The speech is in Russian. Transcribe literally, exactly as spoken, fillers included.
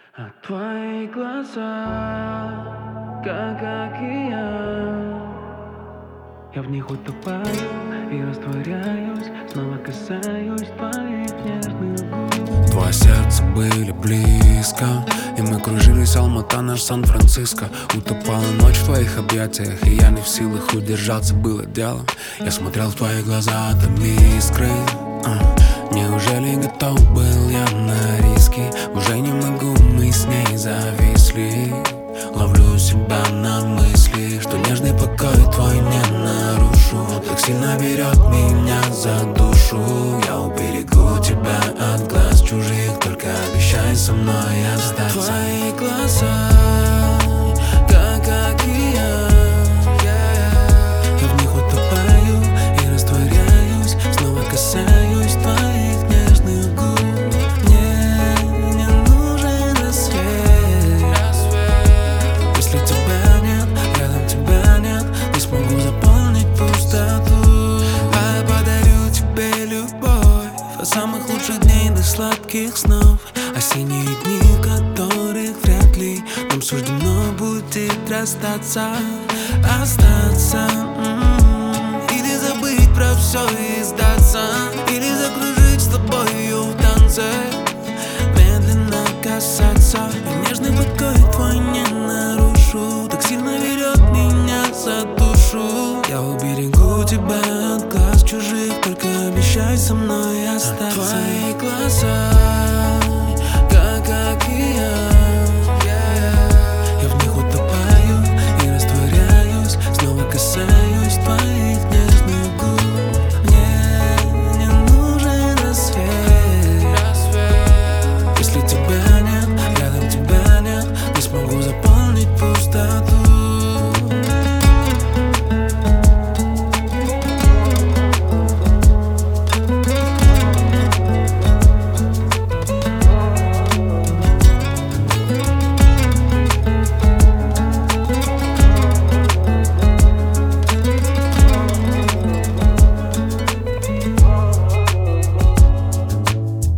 А твои глаза, как океан, я в них утопаю и растворяюсь, снова касаюсь твоих нежных губ. Два сердца были близко, и мы кружились, Алмата, наш Сан-Франциско. Утопала ночь в твоих объятиях, и я не в силах удержаться, было делом. Я смотрел в твои глаза, там искры. а, Неужели готов был я на риски? Уже не могу, мы с ней зависли. Ловлю себя на мысли, что нежный покой твой не нарушу. Так сильно берет меня за душу. Я уберегу тебя от глаз чужих, только обещай со мной остаться. Твои глаза, как океан, я в них утопаю и растворяюсь, снова касаюсь твоих нежных губ. Мне не нужен рассвет, если тебя нет, рядом тебя нет, не смогу заполнить пустоту. А я подарю тебе любовь от самых лучших дней до сладких снов. Осенние дни, в которых вряд ли нам суждено будет расстаться, остаться. м-м-м. Или забыть про все и сдаться, или закружить с тобою в танце, медленно касаться. И нежный покой твой не нарушу, так сильно берет меня за душу. Я уберегу тебя от глаз чужих, только обещай со мной остаться. А твои глаза,